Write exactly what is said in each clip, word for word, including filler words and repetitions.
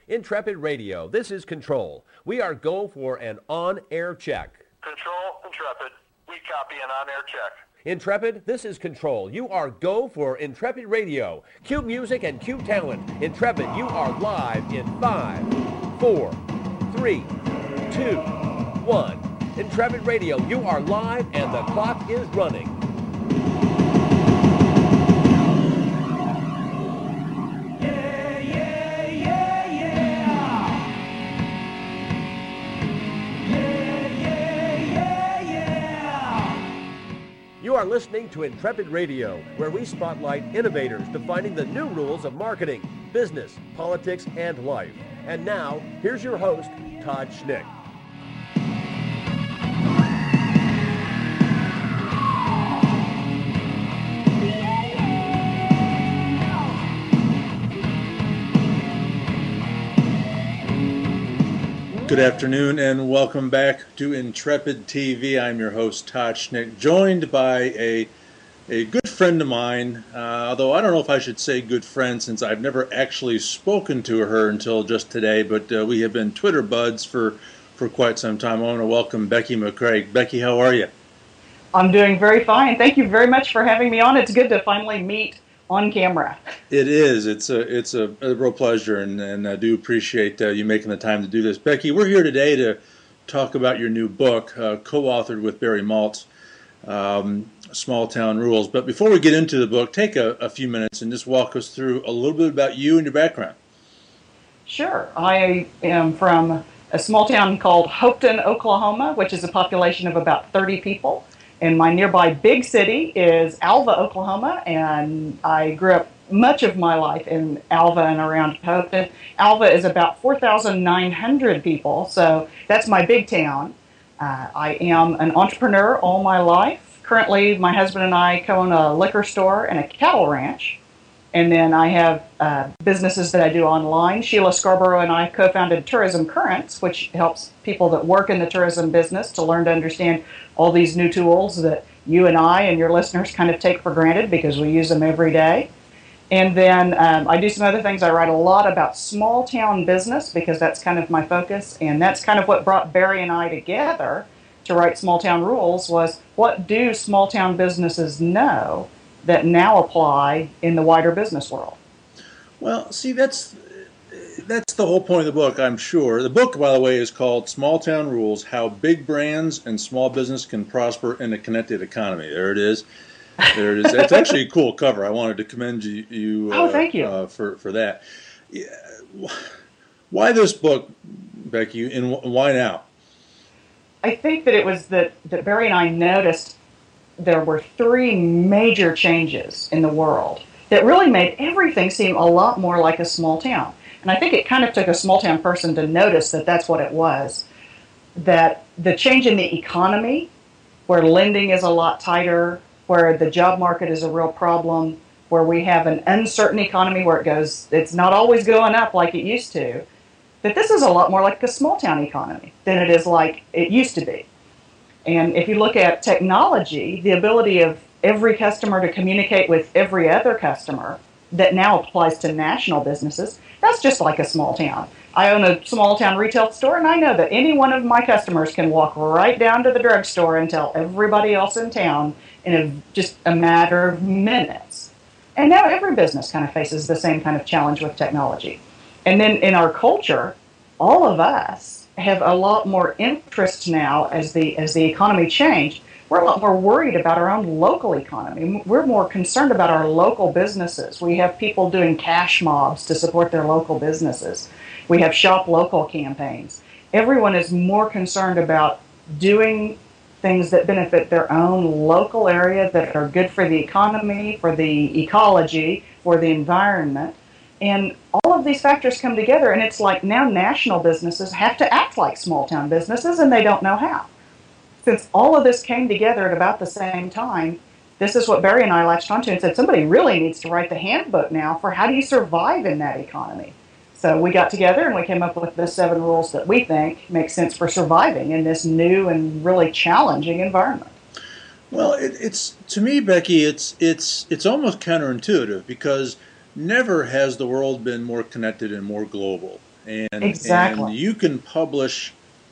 Intrepid Radio, this is Control. We are go for an on-air check. Control, Intrepid. We copy an on-air check. Intrepid, this is Control. You are go for Intrepid Radio. Cue music and cue talent. Intrepid, you are live in five, four, three, two, one. Intrepid Radio, you are live and the clock is running. You are listening to Intrepid Radio, where we spotlight innovators defining the new rules of marketing, business, politics, and life. And now, here's your host, Todd Schnick. Good afternoon and welcome back to Intrepid T V. I'm your host, Todd Schnick, joined by a a good friend of mine, uh, although I don't know if I should say good friend since I've never actually spoken to her until just today, but uh, we have been Twitter buds for, for quite some time. I want to welcome Becky McCraig. Becky, how are you? I'm doing very fine. Thank you very much for having me on. It's good to finally meet on camera. It is. It's a it's a, a real pleasure, and, and I do appreciate uh, you making the time to do this. Becky, we're here today to talk about your new book, uh, co-authored with Barry Maltz, um, Small Town Rules. But before we get into the book, take a, a few minutes and just walk us through a little bit about you and your background. Sure. I am from a small town called Hopeton, Oklahoma, which is a population of about thirty people. And my nearby big city is Alva, Oklahoma, and I grew up much of my life in Alva and around Hopeton. Alva is about four thousand nine hundred people, so that's my big town. Uh, I am an entrepreneur all my life. Currently, my husband and I co-own a liquor store and a cattle ranch. And then I have uh, businesses that I do online. Sheila Scarborough and I co-founded Tourism Currents, which helps people that work in the tourism business to learn to understand all these new tools that you and I and your listeners kind of take for granted because we use them every day. And then um, I do some other things. I write a lot about small town business because that's kind of my focus. And that's kind of what brought Barry and I together to write Small Town Rules was what do small town businesses know that now apply in the wider business world? Well, see, that's that's the whole point of the book, I'm sure. The book, by the way, is called Small Town Rules, How Big Brands and Small Business Can Prosper in a Connected Economy. There it is. There it is. It's actually a cool cover. I wanted to commend you, you, uh, oh, thank you. Uh, for, for that. Yeah. Why this book, Becky, and why now? I think that it was that, that Barry and I noticed there were three major changes in the world that really made everything seem a lot more like a small town. And I think it kind of took a small town person to notice that that's what it was. That the change in the economy, where lending is a lot tighter, where the job market is a real problem, where we have an uncertain economy where it goes, it's not always going up like it used to, that this is a lot more like a small town economy than it is like it used to be. And if you look at technology, the ability of every customer to communicate with every other customer that now applies to national businesses, that's just like a small town. I own a small town retail store, and I know that any one of my customers can walk right down to the drugstore and tell everybody else in town in a, just a matter of minutes. And now every business kind of faces the same kind of challenge with technology. And then in our culture, all of us have a lot more interest now as the as the economy changed. We're a lot more worried about our own local economy. We're more concerned about our local businesses. We have people doing cash mobs to support their local businesses. We have shop local campaigns. Everyone is more concerned about doing things that benefit their own local area, that are good for the economy, for the ecology, for the environment. And all of these factors come together, and it's like now national businesses have to act like small town businesses, and they don't know how. Since all of this came together at about the same time, this is what Barry and I latched onto and said, somebody really needs to write the handbook now for how do you survive in that economy. So we got together and we came up with the seven rules that we think make sense for surviving in this new and really challenging environment. Well, it, it's to me, Becky, it's it's it's almost counterintuitive because never has the world been more connected and more global. And, Exactly. and you can publish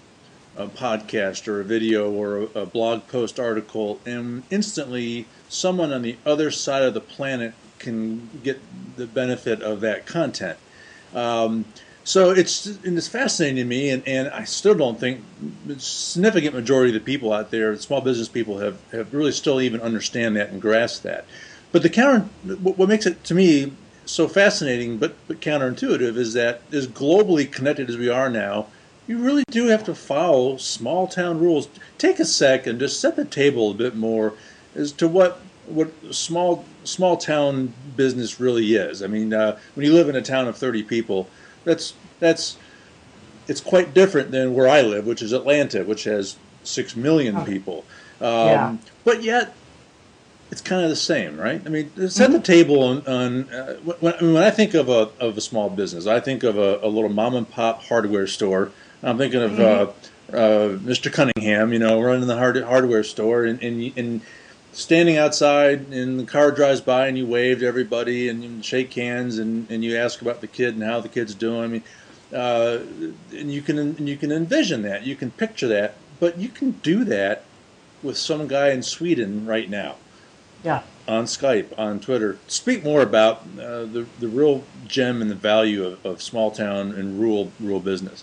a podcast or a video or a, a blog post article, and instantly someone on the other side of the planet can get the benefit of that content. Um, so it's and it's fascinating to me, and, and I still don't think a significant majority of the people out there, small business people, have, have really still even understand that and grasp that. But the counter, what makes it to me so fascinating but, but counterintuitive is that as globally connected as we are now, you really do have to follow small town rules. Take a second, just set the table a bit more as to what what small small town business really is. I mean, uh, when you live in a town of thirty people, that's that's it's quite different than where I live, which is Atlanta, which has six million people. Um, Yeah. But yet, it's kind of the same, right? I mean, set the table on. on uh, when, when I think of a of a small business, I think of a, a little mom and pop hardware store. I'm thinking of uh, uh, Mister Cunningham, you know, running the hard, hardware store, and, and and standing outside, and the car drives by, and you wave to everybody, and you shake hands, and, and you ask about the kid and how the kid's doing. I mean, uh, and you can and you can envision that, you can picture that, but you can do that with some guy in Sweden right now. Yeah. On Skype, on Twitter. Speak more about uh, the the real gem and the value of, of small town and rural rural business.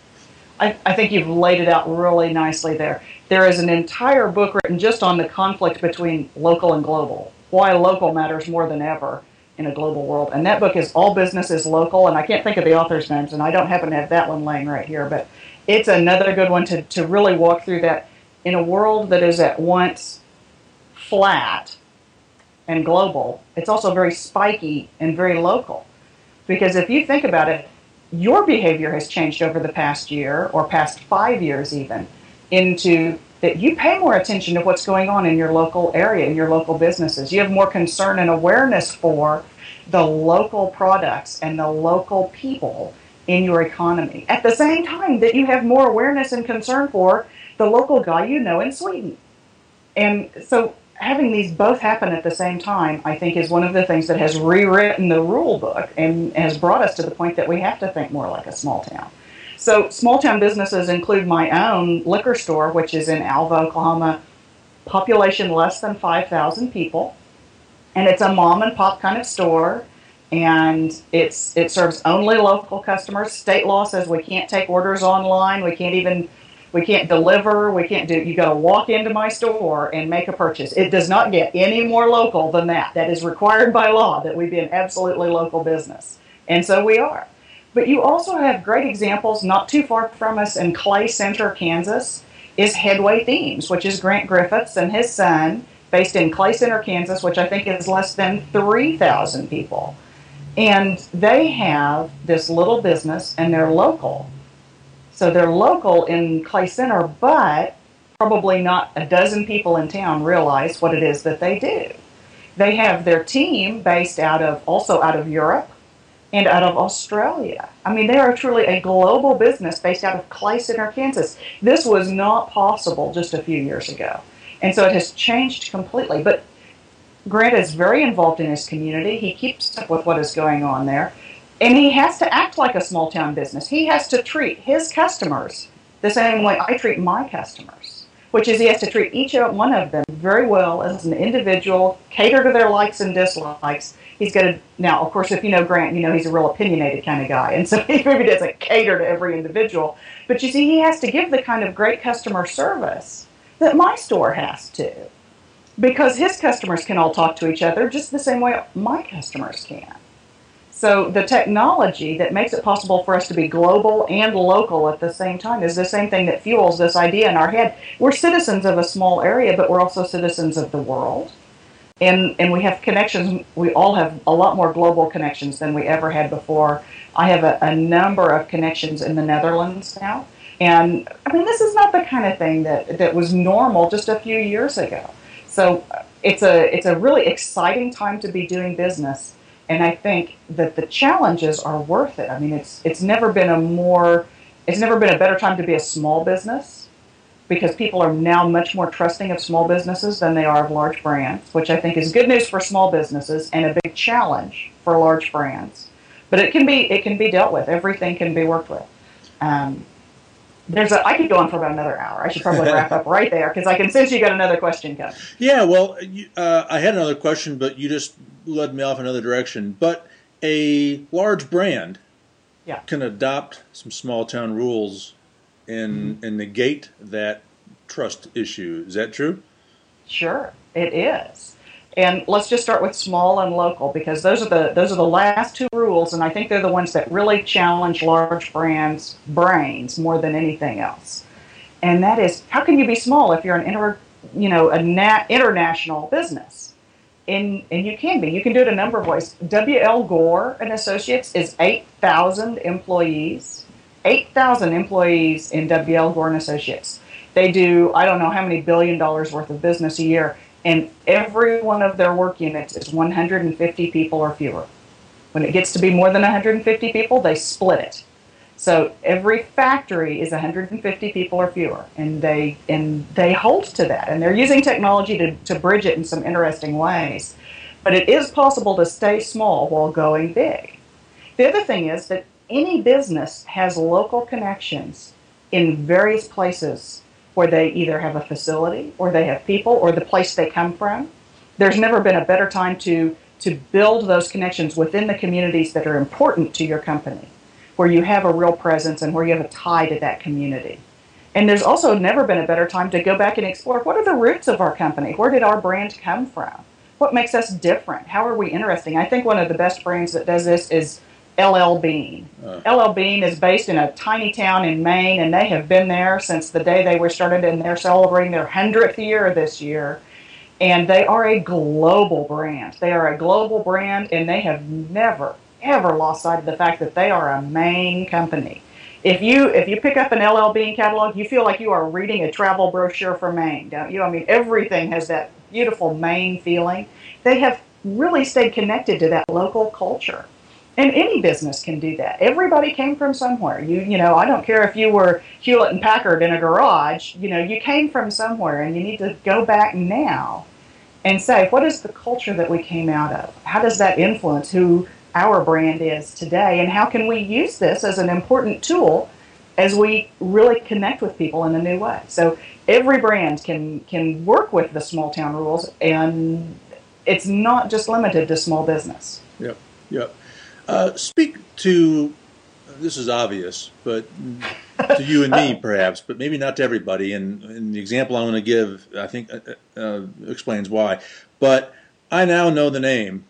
I, I think you've laid it out really nicely there. There is an entire book written just on the conflict between local and global, why local matters more than ever in a global world. And that book is All Business is Local, and I can't think of the author's names, and I don't happen to have that one laying right here, but it's another good one to, to really walk through that in a world that is at once flat and global. It's also very spiky and very local. Because if you think about it, your behavior has changed over the past year or past five years even into that you pay more attention to what's going on in your local area, in your local businesses. You have more concern and awareness for the local products and the local people in your economy. At the same time that you have more awareness and concern for the local guy you know in Sweden. And so having these both happen at the same time, I think, is one of the things that has rewritten the rule book and has brought us to the point that we have to think more like a small town. So small town businesses include my own liquor store, which is in Alva, Oklahoma, population less than five thousand people. And it's a mom and pop kind of store. And it's it serves only local customers. State law says we can't take orders online. We can't even We can't deliver. We can't do. You got to walk into my store and make a purchase. It does not get any more local than that. That is required by law that we be an absolutely local business, and so we are. But you also have great examples not too far from us in Clay Center, Kansas, is Headway Themes, which is Grant Griffiths and his son, based in Clay Center, Kansas, which I think is less than three thousand people, and they have this little business and they're local. So they're local in Clay Center, but probably not a dozen people in town realize what it is that they do. They have their team based out of, also out of Europe and out of Australia. I mean, they are truly a global business based out of Clay Center, Kansas. This was not possible just a few years ago. And so it has changed completely. But Grant is very involved in his community. He keeps up with what is going on there. And he has to act like a small town business. He has to treat his customers the same way I treat my customers, which is he has to treat each one of them very well as an individual, cater to their likes and dislikes. He's got to, now, of course, if you know Grant, you know he's a real opinionated kind of guy, and so he maybe doesn't cater to every individual. But you see, he has to give the kind of great customer service that my store has to, because his customers can all talk to each other just the same way my customers can. So the technology that makes it possible for us to be global and local at the same time is the same thing that fuels this idea in our head. We're citizens of a small area, but we're also citizens of the world. And and we have connections. We all have a lot more global connections than we ever had before. I have a, a number of connections in the Netherlands now. And I mean, this is not the kind of thing that, that was normal just a few years ago. So it's a it's a really exciting time to be doing business. And I think that the challenges are worth it. I mean, it's it's never been a more, it's never been a better time to be a small business, because people are now much more trusting of small businesses than they are of large brands, which I think is good news for small businesses and a big challenge for large brands. But it can be it can be dealt with. Everything can be worked with. Um, there's a, I could go on for about another hour. I should probably wrap up right there because I can sense you got another question coming. Yeah, well, uh, I had another question, but you just led me off another direction. But a large brand yeah. can adopt some small town rules and, mm-hmm. and negate that trust issue. Is that true? Sure, it is. And let's just start with small and local because those are the those are the last two rules, and I think they're the ones that really challenge large brands' brains more than anything else. And that is, how can you be small if you're an inter, you know, a nat, international business? And and you can be. You can do it a number of ways. W L Gore and Associates is eight thousand employees. eight thousand employees in W L Gore and Associates. They do, I don't know how many billion dollars worth of business a year. And every one of their work units is one hundred fifty people or fewer. When it gets to be more than one hundred fifty people, they split it. So every factory is one hundred fifty people or fewer, and they and they hold to that. And they're using technology to, to bridge it in some interesting ways. But it is possible to stay small while going big. The other thing is that any business has local connections in various places where they either have a facility or they have people or the place they come from. There's never been a better time to, to build those connections within the communities that are important to your company, where you have a real presence and where you have a tie to that community. And there's also never been a better time to go back and explore, what are the roots of our company? Where did our brand come from? What makes us different? How are we interesting? I think one of the best brands that does this is L L Bean. Uh. L L Bean is based in a tiny town in Maine, and they have been there since the day they were started, and they're celebrating their hundredth year this year. And they are a global brand. They are a global brand, and they have never, ever lost sight of the fact that they are a Maine company. If you if you pick up an L L Bean catalog, you feel like you are reading a travel brochure for Maine, don't you? I mean, everything has that beautiful Maine feeling. They have really stayed connected to that local culture. And any business can do that. Everybody came from somewhere. You you know, I don't care if you were Hewlett and Packard in a garage, you know, you came from somewhere, and you need to go back now and say, what is the culture that we came out of? How does that influence who our brand is today? And how can we use this as an important tool as we really connect with people in a new way? So every brand can can work with the small town rules, and it's not just limited to small business. Yep, yep. Uh, speak to, this is obvious, but to you and me perhaps, but maybe not to everybody. And, and the example I'm going to give, I think, uh, uh, explains why. But I now know the name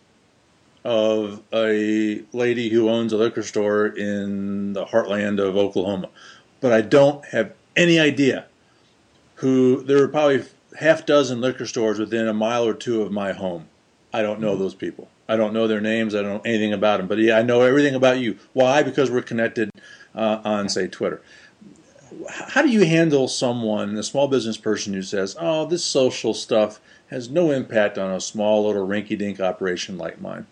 of a lady who owns a liquor store in the heartland of Oklahoma. But I don't have any idea who, there are probably half dozen liquor stores within a mile or two of my home. I don't know those people. I don't know their names. I don't know anything about them. But yeah, I know everything about you. Why? Because we're connected uh, on, say, Twitter. How do you handle someone, a small business person, who says, oh, this social stuff has no impact on a small little rinky-dink operation like mine?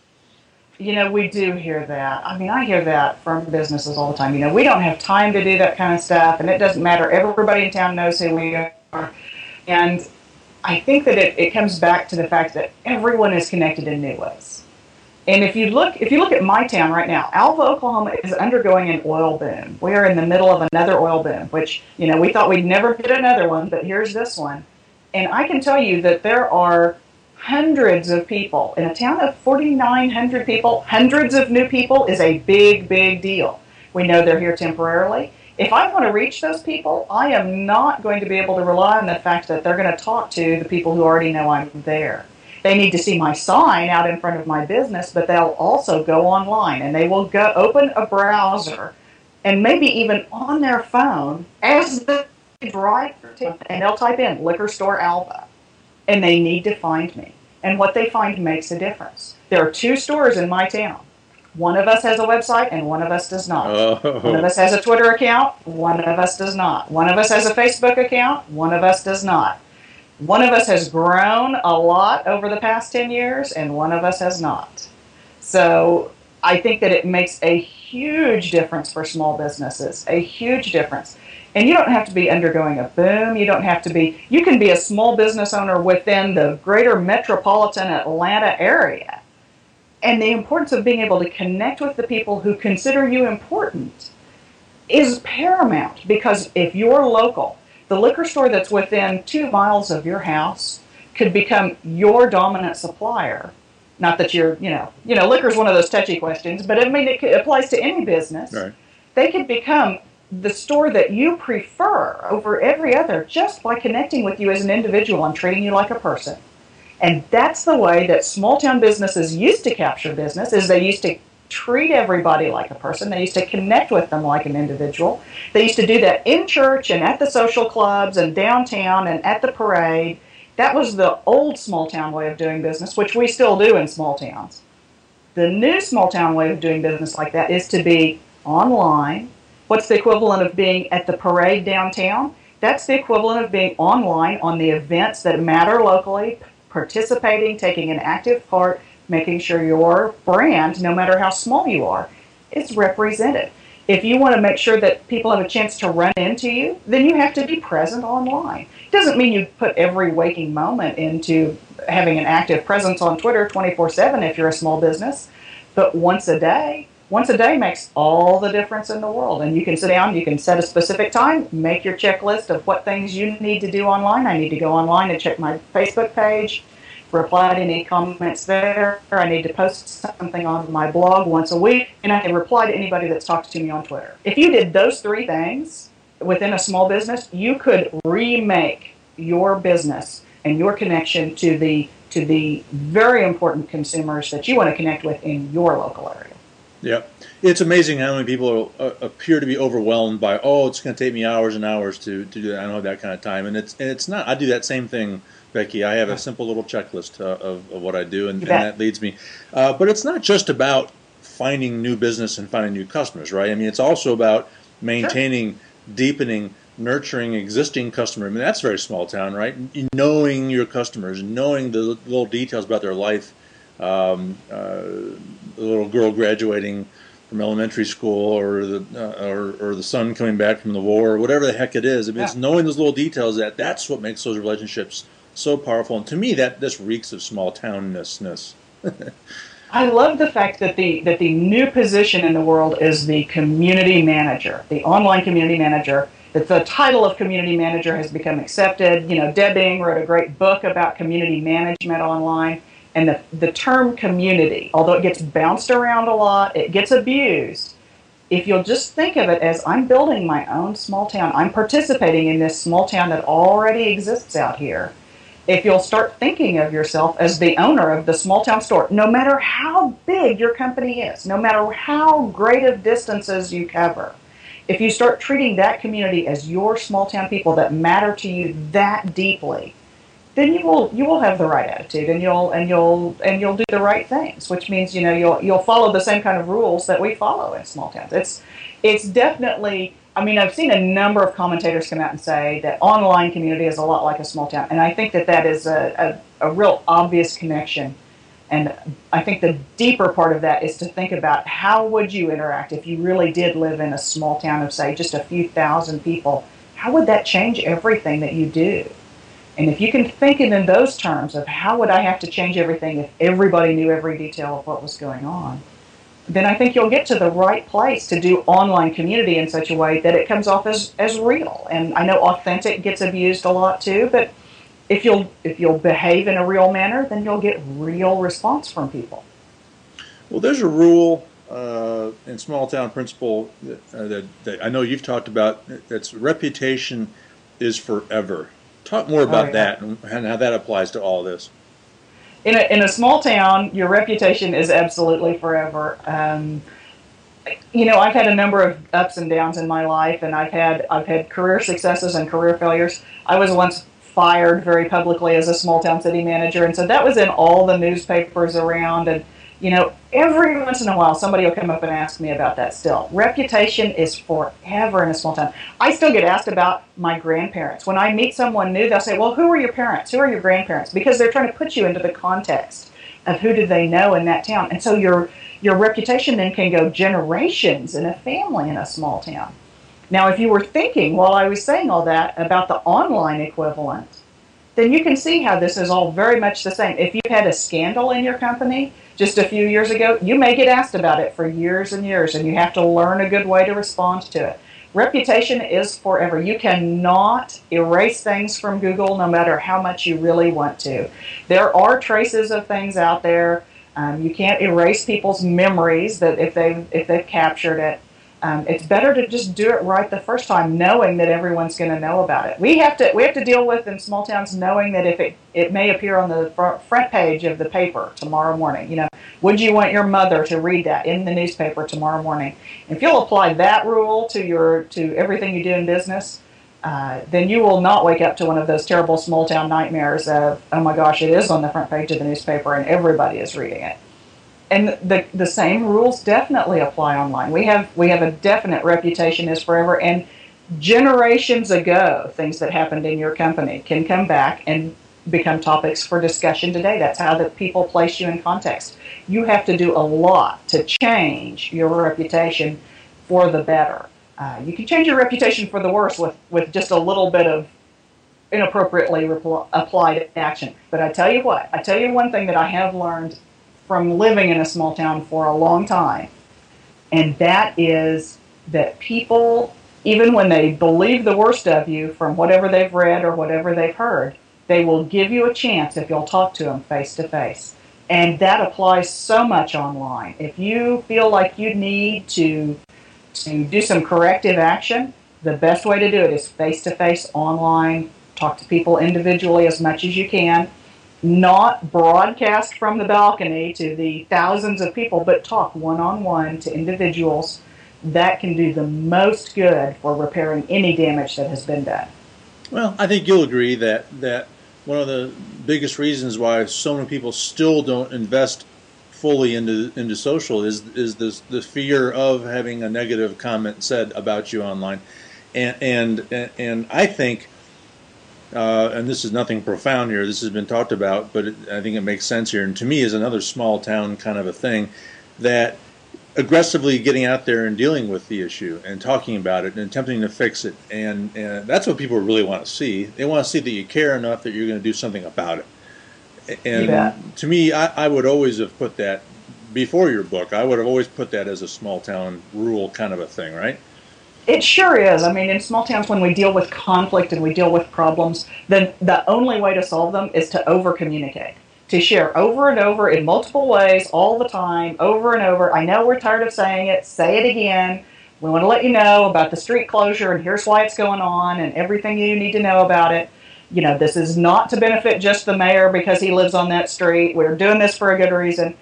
You know, we do hear that. I mean, I hear that from businesses all the time. You know, we don't have time to do that kind of stuff, and it doesn't matter. Everybody in town knows who we are. And I think that it, it comes back to the fact that everyone is connected in new ways. And if you look if you look at my town right now, Alva, Oklahoma is undergoing an oil boom. We are in the middle of another oil boom, which, you know, we thought we'd never get another one, but here's this one. And I can tell you that there are hundreds of people. In a town of forty-nine hundred people, hundreds of new people is a big, big deal. We know they're here temporarily. If I want to reach those people, I am not going to be able to rely on the fact that they're going to talk to the people who already know I'm there. They need to see my sign out in front of my business, but they'll also go online, and they will go open a browser and maybe even on their phone as they drive, and they'll type in Liquor Store Alva, and they need to find me. And what they find makes a difference. There are two stores in my town. One of us has a website and one of us does not. Oh. One of us has a Twitter account, one of us does not. One of us has a Facebook account, one of us does not. One of us has grown a lot over the past ten years, and one of us has not. So I think that it makes a huge difference for small businesses, a huge difference. And you don't have to be undergoing a boom. You don't have to be, you can be a small business owner within the greater metropolitan Atlanta area And the importance of being able to connect with the people who consider you important is paramount, because if you're local, the liquor store that's within two miles of your house could become your dominant supplier. Not that you're, you know, you know, liquor is one of those touchy questions, but I mean, it applies to any business. Right. They could become the store that you prefer over every other just by connecting with you as an individual and treating you like a person. And that's the way that small town businesses used to capture business, is they used to treat everybody like a person. They used to connect with them like an individual. They used to do that in church and at the social clubs and downtown and at the parade. That was the old small town way of doing business, which we still do in small towns. The new small town way of doing business like that is to be online. What's the equivalent of being at the parade downtown? That's the equivalent of being online on the events that matter locally, participating, taking an active part, making sure your brand, no matter how small you are, is represented. If you want to make sure that people have a chance to run into you, then you have to be present online. It doesn't mean you put every waking moment into having an active presence on Twitter twenty-four seven if you're a small business, but once a day, once a day makes all the difference in the world. And you can sit down, you can set a specific time, make your checklist of what things you need to do online. I need to go online and check my Facebook page, reply to any comments there. I need to post something on my blog once a week, and I can reply to anybody that's talked to me on Twitter. If you did those three things within a small business, you could remake your business and your connection to the to the very important consumers that you want to connect with in your local area. Yeah, it's amazing how many people uh, appear to be overwhelmed by, oh, it's going to take me hours and hours to, to do that. I don't have that kind of time, and it's and it's not. I do that same thing, Becky. I have a simple little checklist uh, of, of what I do, and, and that leads me. Uh, but it's not just about finding new business and finding new customers, right? I mean, it's also about maintaining, sure. deepening, nurturing existing customer. I mean, that's very small town, right? Knowing your customers, knowing the little details about their life. Um, uh, the little girl graduating from elementary school, or the uh, or, or the son coming back from the war, or whatever the heck it is. I mean, yeah. It's knowing those little details that that's what makes those relationships so powerful. And to me, that this reeks of small townness. I love the fact that the that the new position in the world is the community manager, the online community manager. That the title of community manager has become accepted. You know, Deb Bing wrote a great book about community management online. And the, the term community, although it gets bounced around a lot, it gets abused. If you'll just think of it as, I'm building my own small town, I'm participating in this small town that already exists out here. If you'll start thinking of yourself as the owner of the small town store, no matter how big your company is, no matter how great of distances you cover, if you start treating that community as your small town people that matter to you that deeply, then you will you will have the right attitude, and you'll and you'll and you'll do the right things, which means you know you'll you'll follow the same kind of rules that we follow in small towns. It's it's definitely. I mean, I've seen a number of commentators come out and say that online community is a lot like a small town, and I think that that is a a, a real obvious connection. And I think the deeper part of that is to think about how would you interact if you really did live in a small town of, say, just a few thousand people. How would that change everything that you do? And if you can think it in those terms of how would I have to change everything if everybody knew every detail of what was going on, then I think you'll get to the right place to do online community in such a way that it comes off as, as real. And I know authentic gets abused a lot too, but if you'll if you'll behave in a real manner, then you'll get real response from people. Well, there's a rule uh, in small town principle that, uh, that, that I know you've talked about. That's reputation is forever. Talk more about oh, yeah. that and how that applies to all this. In a, in a small town, your reputation is absolutely forever. Um, you know, I've had a number of ups and downs in my life, and I've had I've had career successes and career failures. I was once fired very publicly as a small town city manager, and so that was in all the newspapers around. And you know, every once in a while, somebody will come up and ask me about that still. Reputation is forever in a small town. I still get asked about my grandparents. When I meet someone new, they'll say, well, who are your parents? Who are your grandparents? Because they're trying to put you into the context of who do they know in that town. And so your your reputation then can go generations in a family in a small town. Now, if you were thinking, while I was saying all that, about the online equivalent, then you can see how this is all very much the same. If you've had a scandal in your company just a few years ago, you may get asked about it for years and years, and you have to learn a good way to respond to it. Reputation is forever. You cannot erase things from Google no matter how much you really want to. There are traces of things out there. Um, you can't erase people's memories that if they've, if they've captured it. Um, it's better to just do it right the first time, knowing that everyone's going to know about it. We have to we have to deal with in small towns knowing that if it, it may appear on the front page of the paper tomorrow morning. You know, would you want your mother to read that in the newspaper tomorrow morning? If you'll apply that rule to your to everything you do in business, uh, then you will not wake up to one of those terrible small town nightmares of, oh my gosh, it is on the front page of the newspaper and everybody is reading it. And the the same rules definitely apply online. We have we have a definite reputation is forever, and generations ago, things that happened in your company can come back and become topics for discussion today. That's how the people place you in context. You have to do a lot to change your reputation for the better. Uh, you can change your reputation for the worse with, with just a little bit of inappropriately repl- applied action. But I tell you what, I tell you one thing that I have learned from living in a small town for a long time, and that is that people, even when they believe the worst of you from whatever they've read or whatever they've heard, they will give you a chance if you'll talk to them face to face. And that applies so much online. If you feel like you need to to do some corrective action, the best way to do it is face to face online. Talk to people individually as much as you can. Not broadcast from the balcony to the thousands of people, but talk one-on-one to individuals. That can do the most good for repairing any damage that has been done. Well, I think you'll agree that, that one of the biggest reasons why so many people still don't invest fully into into social is is this the fear of having a negative comment said about you online, and and and I think. Uh, and this is nothing profound here, this has been talked about, but it, I think it makes sense here, and to me is another small town kind of a thing, that aggressively getting out there and dealing with the issue and talking about it and attempting to fix it, and, and that's what people really want to see. They want to see that you care enough that you're going to do something about it. And yeah. to me, I, I would always have put that, before your book, I would have always put that as a small town rule kind of a thing, right? It sure is. I mean, in small towns, when we deal with conflict and we deal with problems, then the only way to solve them is to over-communicate, to share over and over in multiple ways, all the time, over and over. I know we're tired of saying it. Say it again. We want to let you know about the street closure, and here's why it's going on, and everything you need to know about it. You know, this is not to benefit just the mayor because he lives on that street. We're doing this for a good reason.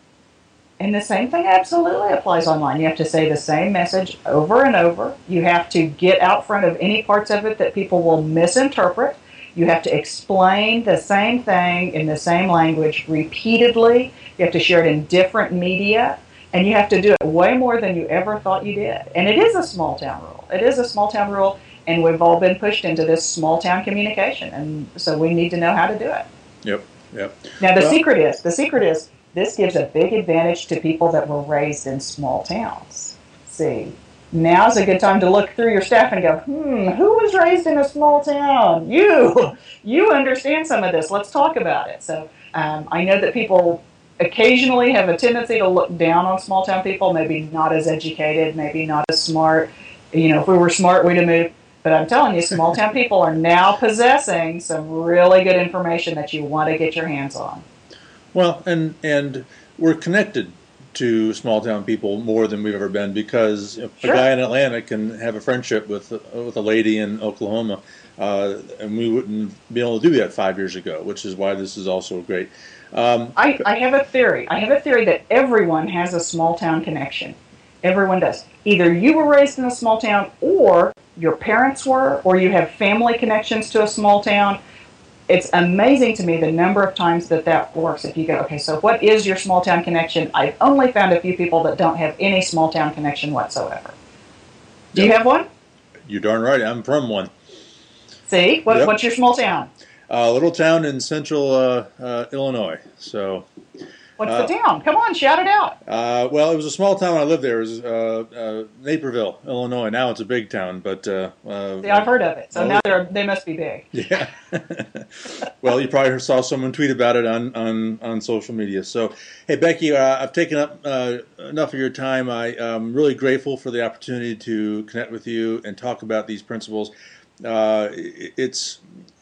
And the same thing absolutely applies online. You have to say the same message over and over. You have to get out front of any parts of it that people will misinterpret. You have to explain the same thing in the same language repeatedly. You have to share it in different media. And you have to do it way more than you ever thought you did. And it is a small town rule. It is a small town rule. And we've all been pushed into this small town communication. And so we need to know how to do it. Yep, yep. Now the well, secret is, the secret is, this gives a big advantage to people that were raised in small towns. See, now's a good time to look through your staff and go, hmm, who was raised in a small town? You! You understand some of this. Let's talk about it. So um, I know that people occasionally have a tendency to look down on small town people, maybe not as educated, maybe not as smart. You know, if we were smart, we'd have moved. But I'm telling you, small town people are now possessing some really good information that you want to get your hands on. Well, and and we're connected to small town people more than we've ever been, because a Sure. guy in Atlanta can have a friendship with with a lady in Oklahoma, uh, and we wouldn't be able to do that five years ago, which is why this is also great. Um, I, I have a theory. I have a theory that everyone has a small town connection. Everyone does. Either you were raised in a small town, or your parents were, or you have family connections to a small town. It's amazing to me the number of times that that works. If you go, okay, so what is your small town connection? I've only found a few people that don't have any small town connection whatsoever. Do you have one? You're darn right. I'm from one. See? What, Yep. What's your small town? A uh, little town in central uh, uh, Illinois. So, What's Uh, the town? Come on, shout it out. Uh, well, it was a small town when I lived there. It was uh, uh, Naperville, Illinois. Now it's a big town, but uh, uh, See, I've heard of it, so oh, now they're they must be big. yeah. Well, you probably saw someone tweet about it on, on, on social media. So, hey, Becky, uh, I've taken up uh, enough of your time. I, I'm really grateful for the opportunity to connect with you and talk about these principles. Uh, it, it's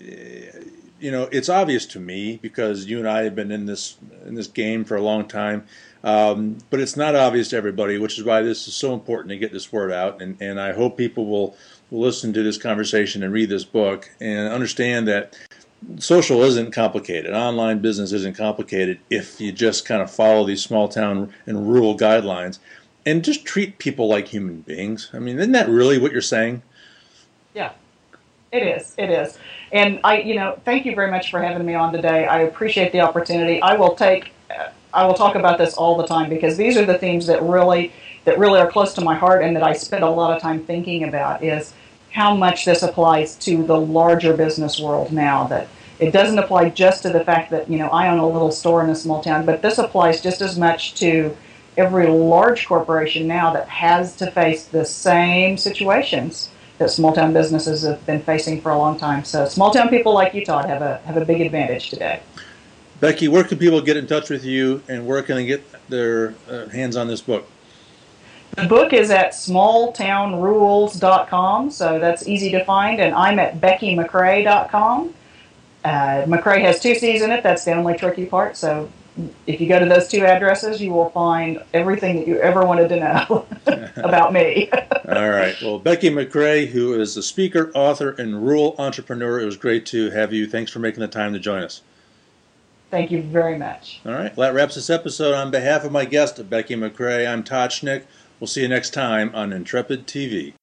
you know it's obvious to me because you and I have been in this in this game for a long time. Um, but it's not obvious to everybody, which is why this is so important to get this word out. And, and I hope people will, will listen to this conversation and read this book and understand that social isn't complicated. Online business isn't complicated if you just kind of follow these small town and rural guidelines and just treat people like human beings. I mean, isn't that really what you're saying? Yeah, it is. It is. And I, you know, thank you very much for having me on today. I appreciate the opportunity. I will take... Uh, I will talk about this all the time because these are the themes that really that really are close to my heart and that I spend a lot of time thinking about is how much this applies to the larger business world now. That it doesn't apply just to the fact that, you know, I own a little store in a small town, but this applies just as much to every large corporation now that has to face the same situations that small town businesses have been facing for a long time. So small town people like you, Todd, have a have a big advantage today. Becky, where can people get in touch with you, and where can they get their uh, hands on this book? The book is at small town rules dot com, so that's easy to find, and I'm at becky mccrae dot com. Uh, McCrae has two C's in it. That's the only tricky part. So if you go to those two addresses, you will find everything that you ever wanted to know about me. All right. Well, Becky McCrae, who is a speaker, author, and rural entrepreneur, it was great to have you. Thanks for making the time to join us. Thank you very much. All right. Well, that wraps this episode. On behalf of my guest, Becky McCrae, I'm Todd Schnick. We'll see you next time on Intrepid T V.